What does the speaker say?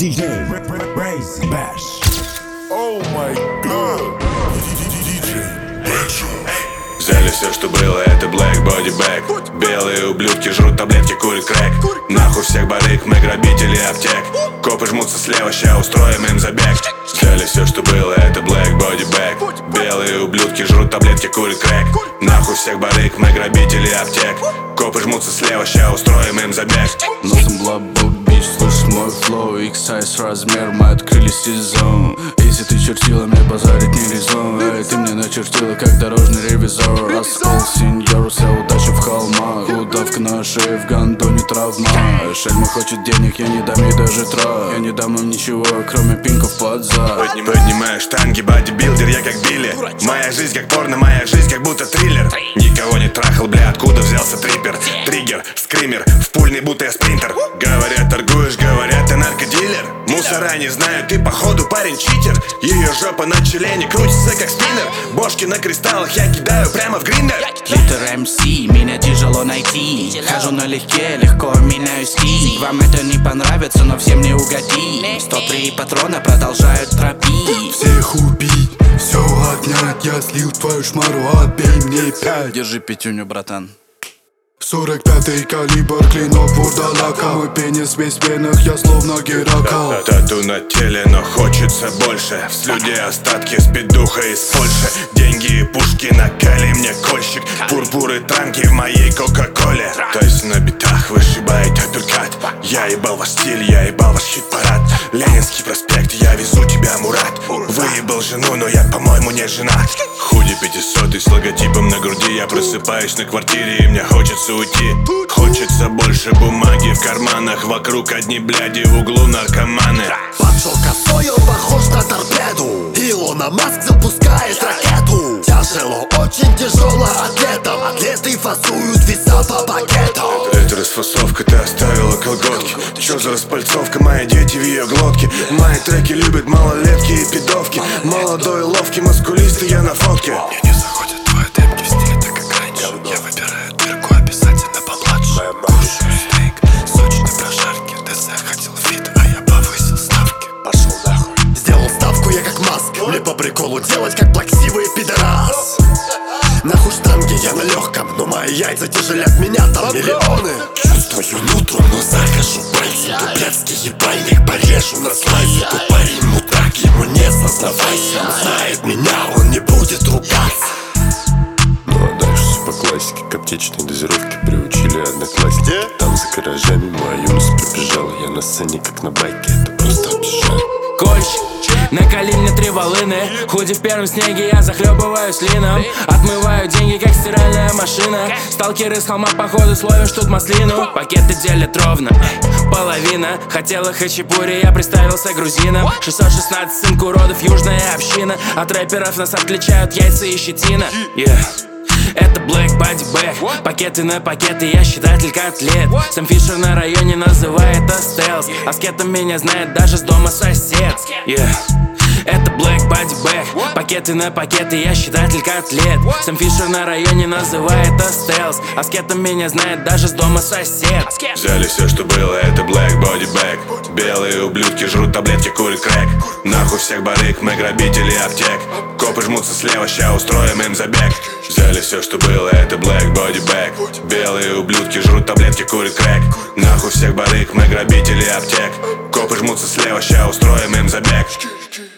DJ Raise Bash. Oh my god. Взяли все, что было, это Black Body Bag. Белые ублюдки жрут таблетки, курят крэк. Нахуй всех барыг, мы грабители аптек. Копы жмутся слева, ща устроим им забег. Взяли все, что было, это Black Body Bag. Белые ублюдки жрут таблетки, курят крэк. Нахуй всех барыг, мы грабители аптек. Копы жмутся слева, ща устроим им забег. Носом блабок, бич, слышишь мой флоу. X-сайз размер, мы открыли сезон. Если ты чертила, мне базарить не резон. Эй, ты мне начертила, как дорожный ревизор. Раскол, сеньор, вся удача в холмах. Удавка на шее, в гондоне травма. Шельма хочет денег, я не дам ей даже трав. Я не дам им ничего, кроме пинков под зад. Поднимаю штанги, бодибилдер, я как Билли. Моя жизнь как порно, моя жизнь как будто триллер. Никого не трахал, бля, откуда взялся триппер? Триггер, скример, в пульный будто я спринтер. Говорят, торгуешь, говорят, ты наркодилер. Мусора не знают, ты походу парень читер. Ее жопа на члене крутится как спиннер. Бошки на кристаллах я кидаю прямо в гриндер. Литер МС, меня тяжело найти. Хожу налегке, легко меняю стиль. Вам это не понравится, но всем не угоди. 103 патрона продолжают тропить. Всех убить, все отнять. Я слил твою шмару, отбей мне 5. Держи пятюню, братан. 45-й калибр, клинок вурдалака. Мой пенис весь в венах, я словно Геракл. Тату на теле, но хочется больше. В слюде остатки спидуха из Польши. Деньги и пушки на кали, мне кольщик. Пурпуры танки в моей кока-коле. То есть на битах вышибает апперкат. Я ебал ваш стиль, я ебал ваш хит-парад. Ленинский проспект, я везу тебя, Мурат. Выебал жену, но я, по-моему, не женат. Худи 500 с логотипом на груди. Я просыпаюсь на квартире и мне хочется уйти. Хочется больше бумаги в карманах. Вокруг одни бляди, в углу наркоманы. Пошел косой, он похож на торпеду. Илона Маск запускает ракету. Тяжело, очень тяжело атлетам. Атлеты фасуют веса по пакетам. Это расфасовка, ты оставила колготки. Чё за распальцовка, мои дети в ее глотке. Мои треки любят малолетки и пидовки. Молодой, ловкий, маскулистый, я на фотке. Мне не заходят твои темки в стиле так как раньше. Я выбираю дырку, обязательно помладше. Кушаю стейк, сочные прожарки. ТЗ хотел фит, а я повысил ставки. Пошел нахуй. Сделал ставку я как Маск. Мне по приколу делать как плаксивый пидорас. Нахуй штанги, я на легком, но мои яйца тяжелят меня там миллионы. Чувствую нутром, но захожу пальцем. Дубецкий ебальник порежу на слайсе. Тупорим мудак, ему не сознавайся. Знает меня, он не будет ругаться. Ну а дальше все по классике. К аптечной дозировке приучили одноклассники. Там за гаражами моя юность пробежала. Я на сцене как на байке, это просто обижает. Кольщик, наколи мне 3 волыны. Худи в первом снеге, я захлебываюсь лином. Отмываю деньги, как стиральная машина. Сталкеры с холма, походу, словишь тут маслину. Пакеты делят ровно, половина. Хотела хачапури, я представился грузином. 616 сынку уродов, южная община. От рэперов нас отличают яйца и щетина. Это Black Body Bag. Пакеты на пакеты, я считатель котлет. Сэм Фишер на районе называет это стелс. Аскетом меня знает даже с дома сосед. Это Black Body Bag. Пакеты на пакеты, я считатель котлет. Сэм Фишер на районе называет это стелс. Аскетом меня знает даже с дома сосед. Взяли все, что было, это Black Body Bag. Белые ублюдки жрут таблетки, курят крэк. Нахуй всех барыг, мы грабители аптек. Копы жмутся слева, ща устроим им забег. Взяли все, что было, это Black Body Bag. Белые ублюдки жрут таблетки, курят крэк. Нахуй всех барыг, мы грабители аптек. Копы жмутся слева, ща устроим им забег.